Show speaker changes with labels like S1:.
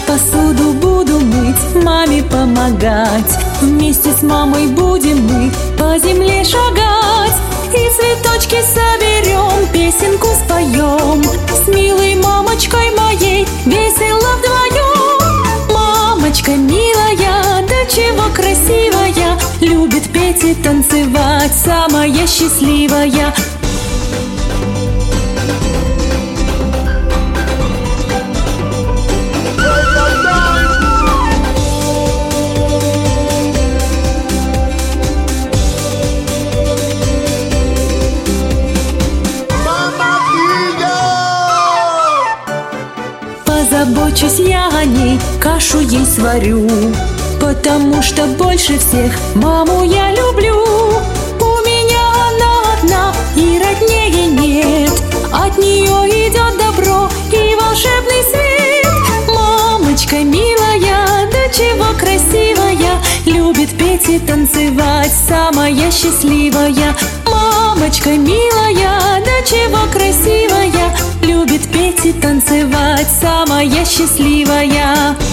S1: Посуду буду мыть, маме помогать. Вместе с мамой будем мы по земле шагать. И цветочки соберем, песенку споем. С милой мамочкой моей весело вдвоем. Мамочка милая, да чего красивая, любит петь и танцевать, самая счастливая. Позабочусь я о ней, кашу ей сварю, потому что больше всех маму я люблю. У меня она одна, и роднее нет, от нее идет добро и волшебный свет. Мамочка милая, да чего красивая, любит петь и танцевать, самая счастливая. Мамочка милая, да чего красивая, любит петь и танцевать, самая счастливая.